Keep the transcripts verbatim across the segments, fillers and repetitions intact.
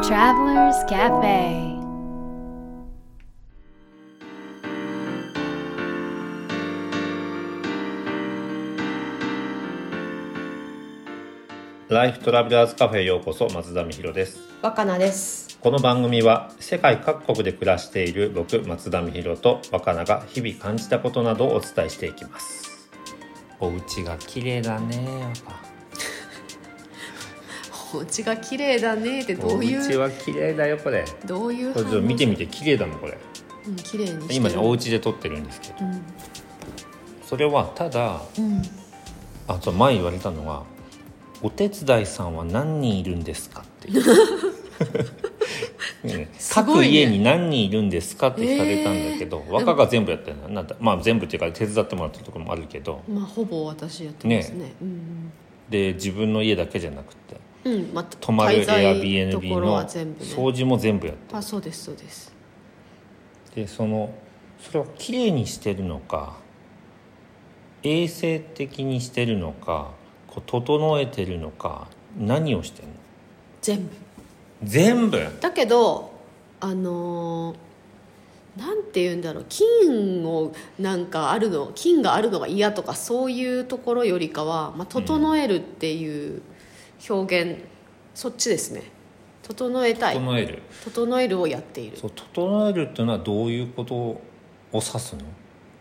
Travelers Cafe。 ライフトラベラーズカフェへようこそ。松田美弘です。 若菜です。 この番組は世界各国で暮らしている僕松田美弘と若菜が日々感じたことなどをお伝えしていきます。お家が綺麗だね。 お家が綺麗だねってどういう？ お家は綺麗だよこれ。 どういう？ これちょっと見てみて綺麗だもんこれ。 うん、綺麗にしてる。 今ねお家で撮ってるんですけど、うん、それはただ、うん、あと前言われたのは。お手伝いさんは何人いるんですかっていう、ね、各家に何人いるんですかって聞かれたんだけど、えー、若が全部やってるのなんだ、まあ、全部っていうか手伝ってもらったところもあるけど、 まあ、ほぼ私やってますね、ね、うんうん、 で自分の家だけじゃなくて、 うんまあ、 泊まる Airbnb の掃除も全部やってる、 あ、そうですそうです。 でそのそれをきれいにしてるのか衛生的にしてるのかこう整えてるのか何をしてるの？ 全部全部だけどあのー、なんて言うんだろう、菌をなんかあるの菌があるのが嫌とかそういうところよりかは、まあ、整えるっていう表現、うん、そっちですね。整えたい整える整えるをやっている。 そう整えるっていうのはどういうことを指すの？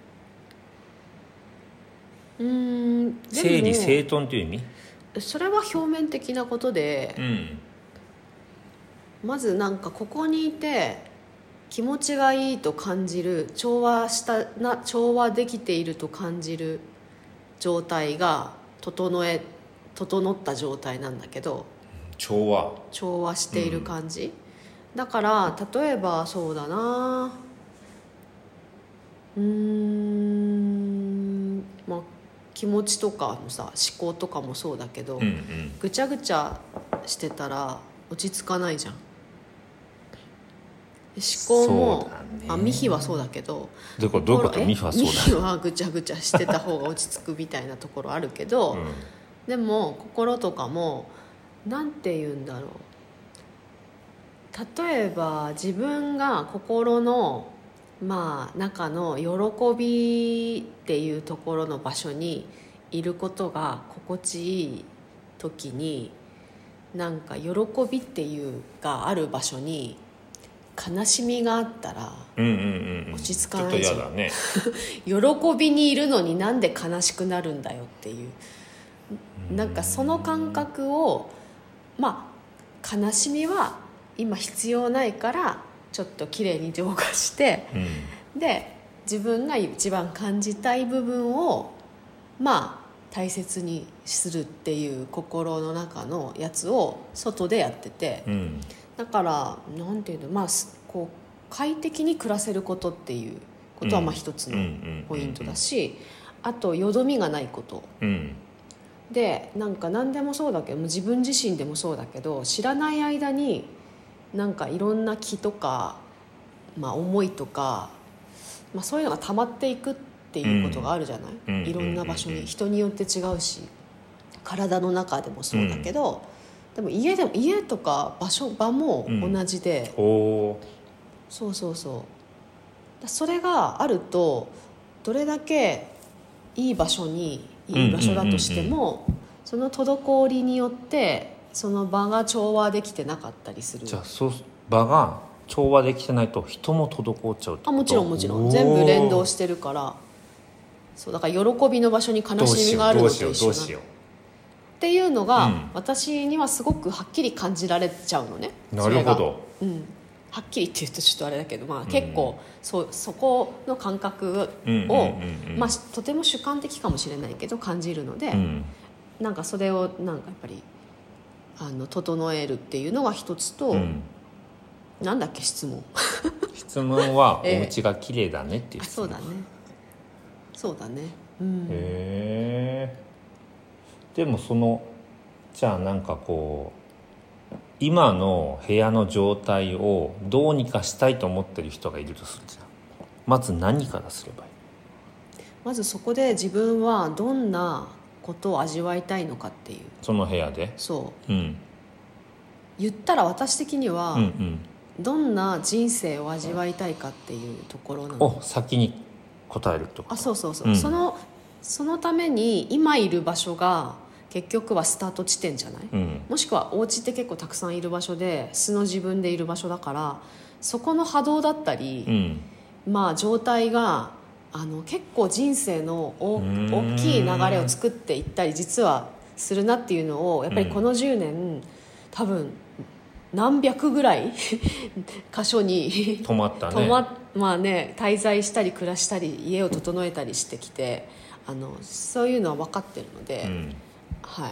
うーん整理整頓という意味？ それは表面的なことで、うん、まずなんかここにいて気持ちがいいと感じる調和したな調和できていると感じる状態が整え整った状態なんだけど、 調和調和している感じ、うん、だから例えばそうだなうーんまあ気持ちとかのさ思考とかもそうだけど、うんうん、ぐちゃぐちゃしてたら落ち着かないじゃん。思考も、ね、あミヒはそうだけどどういうことミヒはそうだ、ね、 ミヒはぐちゃぐちゃしてた方が落ち着くみたいなところあるけど、うん、でも心とかもなんて言うんだろう、例えば自分が心のまあ、中の喜びっていうところの場所にいることが心地いい時になんか喜びっていうがある場所に悲しみがあったら落ち着かないじゃん、うんうんうん、ちょっとやだね喜びにいるのになんで悲しくなるんだよっていうなんかその感覚をまあ悲しみは今必要ないからちょっときれいに浄化して、うん、で自分が一番感じたい部分をまあ大切にするっていう心の中のやつを外でやってて、うん、だからなんていうの、まあ、こう快適に暮らせることっていうことはまあ一つのポイントだし、あとよどみがないこと、うん、でなんか何でもそうだけど自分自身でもそうだけど知らない間になんかいろんな気とか、まあ、思いとか、まあ、そういうのが溜まっていくっていうことがあるじゃない、うん、いろんな場所に人によって違うし体の中でもそうだけど、うん、でも家でも家とか場所場も同じで、うん、そうそうそうそれがあるとどれだけいい場所にいい場所だとしても、その滞りによってその場が調和できてなかったりする。 じゃあそう場が調和できてないと人も滞っちゃうってこと？ あもちろんもちろん全部連動してるから、そうだから喜びの場所に悲しみがあるのと一緒だっていうのが、うん、私にはすごくはっきり感じられちゃうのね。 なるほど、 うん、はっきりって言うとちょっとあれだけど、まあ、結構、うん、そ, そこの感覚を、まあ、とても主観的かもしれないけど感じるので、うん、なんかそれをなんかやっぱりあの整えるっていうのが一つと、うん、なんだっけ質問質問はお家が綺麗だねっていう質問、 えー、そうだねそうだね、うん、 へー。でもそのじゃあなんかこう今の部屋の状態をどうにかしたいと思ってる人がいるとするじゃん。まず何からすればいい？ まずそこで自分はどんなことを味わいたいのかっていう、 その部屋でそう、 うん、 言ったら私的には、 うんうん、 どんな人生を味わいたいかっていうところなの。 お先に答えるってこと。 あそうそうそう、 うん、 そのそのために今いる場所が結局はスタート地点じゃない、 うん、 もしくはお家って結構たくさんいる場所で素の自分でいる場所だから、そこの波動だったり、 うん、 まあ状態があの結構人生の大大きい流れを作っていったり実はするなっていうのをやっぱりこのじゅうねん、うん、多分何百ぐらい箇所に泊まったね、 泊ままあね、滞在したり暮らしたり家を整えたりしてきて、あのそういうのは分かってるので、うん、はい、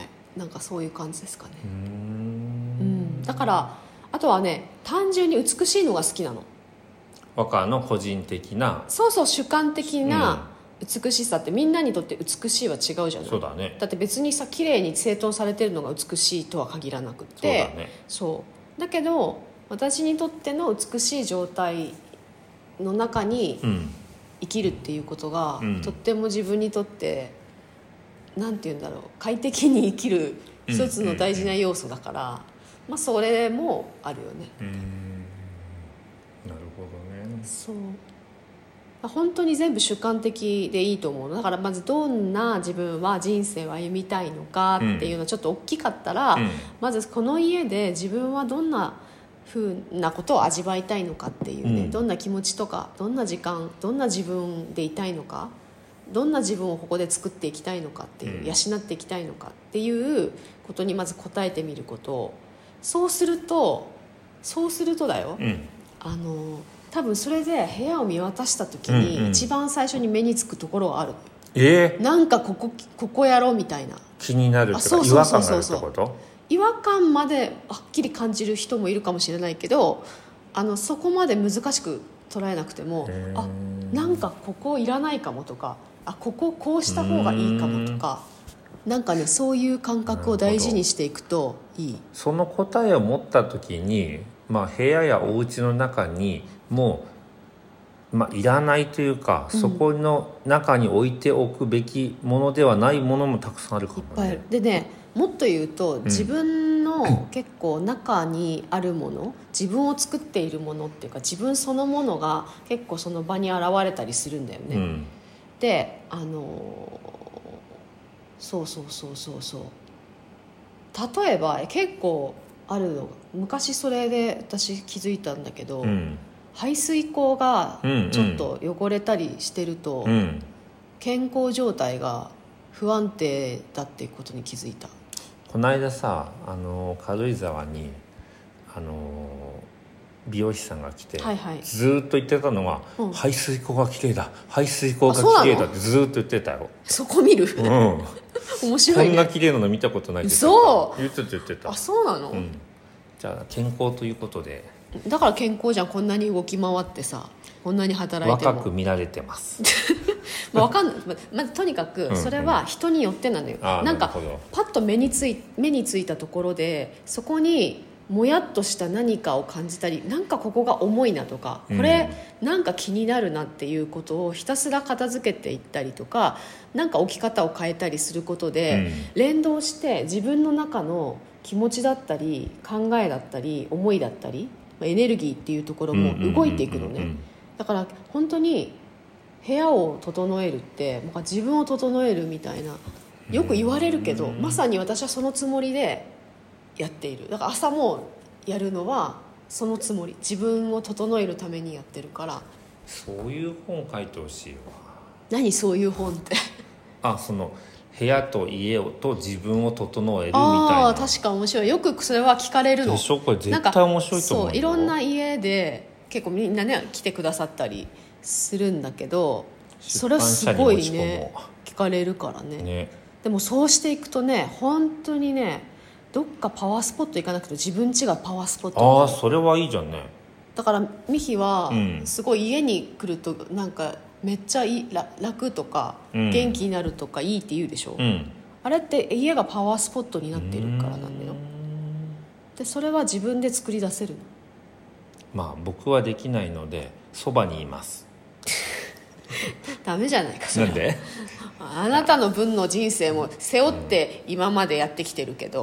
なんかそういう感じですかね。うーん、うん、だからあとはね、単純に美しいのが好きなの。 若の個人的な、 そうそう、主観的な美しさってみんなにとって美しいは違うじゃない。 そうだね。 だって別にさ綺麗に整頓されてるのが美しいとは限らなくて、 そうだね。 そうだけど私にとっての美しい状態の中に生きるっていうことが、うん、とっても自分にとってなんて言うんだろう、快適に生きる一つの大事な要素だから、うんうんうん、まあそれもあるよね。 うーん、なるほどね。 そう本当に全部主観的でいいと思う。だからまずどんな自分は人生を歩みたいのかっていうのはちょっと大きかったら、うん、まずこの家で自分はどんな風なことを味わいたいのかっていうね、うん、どんな気持ちとかどんな時間どんな自分でいたいのか、どんな自分をここで作っていきたいのかっていう、うん、養っていきたいのかっていうことにまず答えてみること。そうするとそうするとだよ、うん、あの多分それで部屋を見渡した時に一番最初に目につくところがある、 えー、 なんかここここやろうみたいな気になるとか違和感があるってこと？ 違和感まではっきり感じる人もいるかもしれないけど、あのそこまで難しく捉えなくても、あ、なんかここいらないかもとか、あ、こここうした方がいいかもとか、なんかね、そういう感覚を大事にしていくといい。 その答えを持った時に、まあ、部屋やお家の中にもう、まあ、いらないというか、うん、そこの中に置いておくべきものではないものもたくさんあるかもね。 いっぱいある。でね、もっと言うと自分の結構中にあるもの、うん、自分を作っているものっていうか自分そのものが結構その場に現れたりするんだよね、うん、で、あのそうそうそうそうそう例えば結構あるの、昔それで私気づいたんだけど、うん、排水口がちょっと汚れたりしてると、うん、健康状態が不安定だっていうことに気づいた。 この間さ、あの軽井沢にあの美容師さんが来て、はいはい、ずっと言ってたのは、うん、排水口がきれいだ排水口がきれいだってずっと言ってたよ。 そこ見る、 うん、 面白いね。 こんなきれいなの見たことないってそう言ってた言ってた。 あ、そうなの、うん、 じゃあ健康ということで。 だから健康じゃん、こんなに動き回ってさ、こんなに働いても若く見られてますまあわかんない、ままずとにかくそれは人によってなのよ、うんうん、なんかパッと目につい目についたところでそこにもやっとした何かを感じたり、なんかここが重いなとか、これなんか気になるなっていうことをひたすら片付けていったりとか、なんか置き方を変えたりすることで、うん、連動して自分の中の気持ちだったり考えだったり思いだったりエネルギーっていうところも動いていくのね。だから本当に部屋を整えるってなんか自分を整えるみたいなよく言われるけど、まさに私はそのつもりでやっている。だから朝もやるのはそのつもり、自分を整えるためにやってるから。 そういう本書いてほしいわ。 何そういう本ってあ、その部屋と家をと自分を整えるみたいな。 あ、確か面白い。よくそれは聞かれるのでしょ。これ絶対面白いと思うよ。 そう、いろんな家で結構みんなね来てくださったりするんだけど、それすごいね聞かれるから ね, ねでもそうしていくとね、本当にね、どっかパワースポット行かなくて自分家がパワースポット。 ああ、それはいいじゃんね。 だからミヒはすごい家に来るとなんかめっちゃいい楽とか、うん、元気になるとかいいって言うでしょ、うん、あれって家がパワースポットになってるからなんだよ。でそれは自分で作り出せるの。 まあ僕はできないのでそばにいますダメじゃないかそれ。 なんで？ あなたの分の人生も背負って今までやってきてるけど、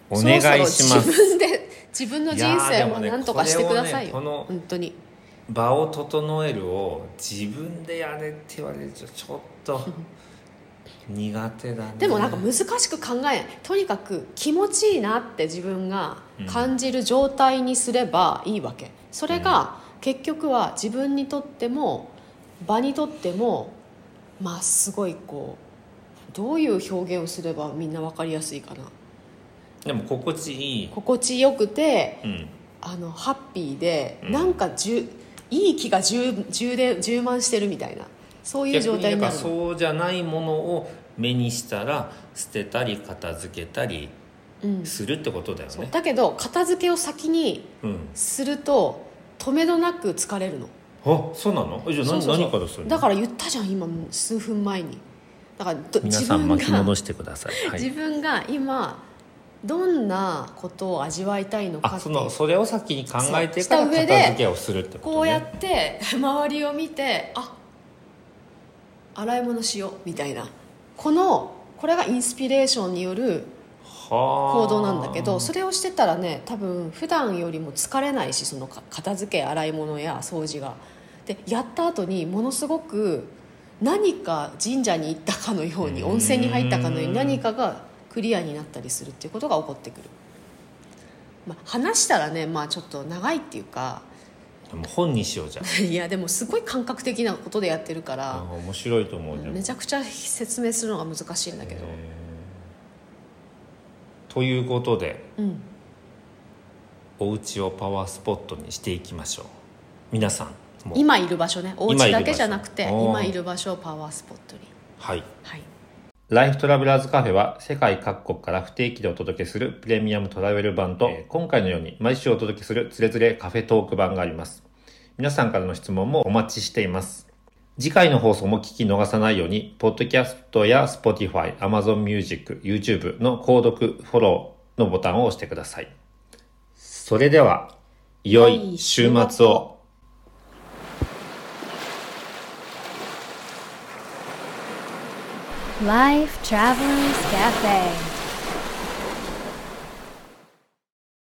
お願いします。 そろそろ自分で自分の人生をなんとかしてくださいよ、 この本当に。 場を整えるを自分でやれって言われるとちょっと苦手だね。 でもなんか難しく考えない。とにかく気持ちいいなって自分が感じる状態にすればいいわけ。それが結局は自分にとっても場にとっても、まあすごいこうどういう表現をすればみんな分かりやすいかな。 でも心地いい、 心地よくて、 うん、 あのハッピーで、うん、なんかじゅいい気が充充で充満してるみたいな、そういう状態になる。 逆にそうじゃないものを目にしたら捨てたり片付けたりするってことだよね、うん、 だけど片付けを先にすると止めどなく疲れるの。 あ、そうなの？じゃあ 何, そうそうそう何からするの？ だから言ったじゃん今数分前に。だから皆さん巻き戻してください、はい、 自分が今どんなことを味わいたいのかっていう、 あ、そのそれを先に考えてから片付けをするってことね。 こうやって周りを見て、あ、洗い物しようみたいな、このこれがインスピレーションによる行動なんだけど、それをしてたらね、多分普段よりも疲れないし、その片付け洗い物や掃除がでやった後にものすごく何か神社に行ったかのように、温泉に入ったかのように何かがクリアになったりするっていうことが起こってくる、まあ、話したらね、まあちょっと長いっていうか、 でも本にしようじゃん。 いやでもすごい感覚的なことでやってるから、 面白いと思う。 めちゃくちゃ説明するのが難しいんだけど。 ということで、 うん、 お家をパワースポットにしていきましょう。皆さんも今いる場所ね、お家だけじゃなくて今いる場所をパワースポットに。 はい、 はい、 ライフトラベラーズカフェは世界各国から不定期でお届けするプレミアムトラベル版と、今回のように毎週お届けするつれづれカフェトーク版があります。皆さんからの質問もお待ちしています。次回の放送も聞き逃さないように、ポッドキャストや Spotify、Amazon Music、YouTube の購読、フォローのボタンを押してください。それでは、良い週末を。 Life Travelers Cafe